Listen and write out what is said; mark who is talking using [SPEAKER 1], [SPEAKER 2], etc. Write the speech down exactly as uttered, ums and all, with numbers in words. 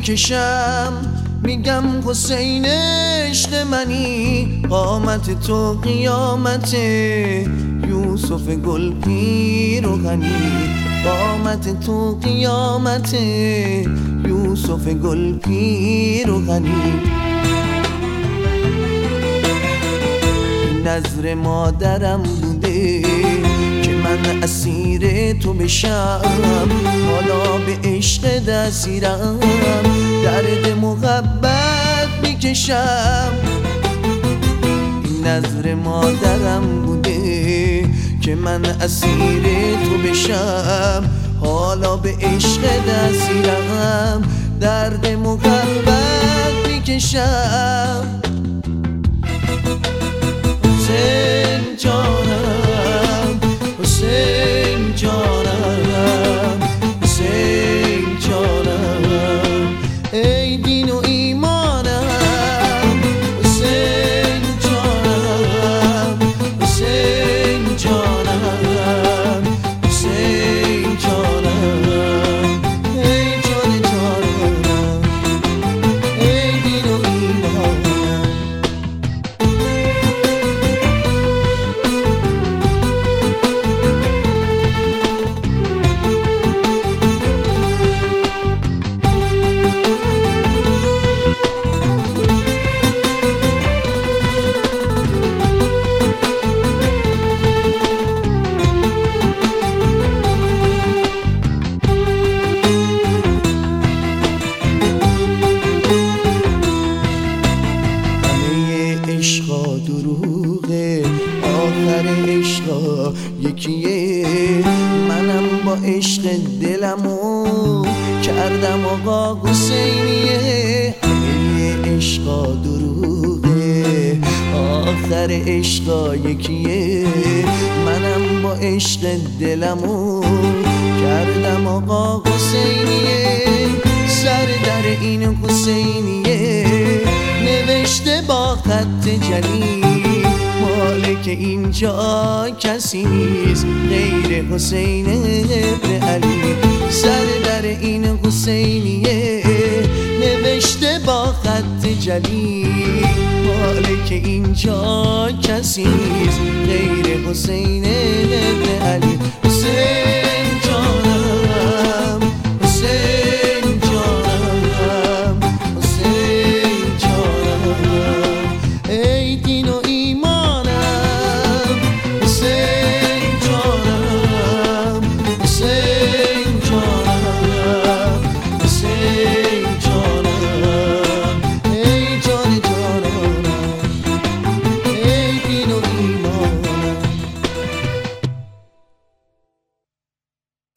[SPEAKER 1] میکشم، میگم حسین عشق منی، قامت تو قیامت یوسف گل پیرهنی، قامت تو قیامت یوسف گل پیرهنی. نظر مادرم بوده که من اسیر تو بشم، حالا به عشق دستیرم، درد محبت میکشم. این نظر مادرم بوده که من اسیر تو بشم، حالا به عشق دستیرم، درد محبت میکشم. حسین جانم، حسین جانم، حسین جانم، ای دین و ایمانم. حسین جانم، حسین جانم، حسین جانم، ای جان جانم، ای دین و ایمانم. عشقا دروغه، آخر عشقا یکیه، منم با عشق دلمو کردم آقا حسینیه. همه عشقا دروغه، آخر عشقا یکیه، منم با عشق دلمو کردم آقا حسینیه. سر در این حسینیه نوشته با خط جلی، مالک اینجا کسی نیست غیر حسین ابن علی. سر در این حسینیه نوشته با خط جلی، مالک اینجا کسی نیست غیر حسین ابن علی. حسین